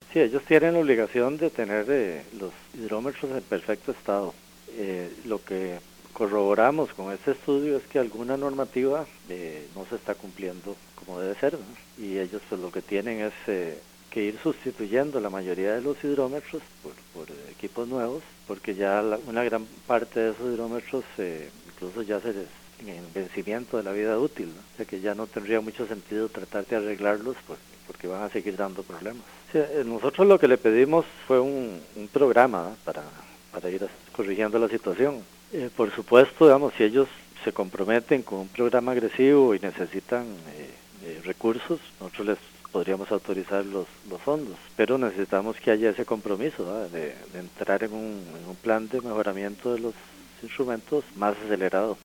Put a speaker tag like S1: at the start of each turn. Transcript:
S1: Sí, ellos tienen la obligación de tener los hidrómetros en perfecto estado. Lo que corroboramos con este estudio es que alguna normativa no se está cumpliendo como debe ser, ¿no? Y ellos pues lo que tienen es que ir sustituyendo la mayoría de los hidrómetros por equipos nuevos, porque ya una gran parte de esos hidrómetros incluso ya se les en vencimiento de la vida útil, ¿no? O sea que ya no tendría mucho sentido tratar de arreglarlos porque van a seguir dando problemas. Sí, nosotros lo que le pedimos fue un programa, ¿no? para ir corrigiendo la situación. Por supuesto, digamos, si ellos se comprometen con un programa agresivo y necesitan recursos, nosotros les podríamos autorizar los fondos, pero necesitamos que haya ese compromiso, ¿no? de entrar en un plan de mejoramiento de los instrumentos más acelerado.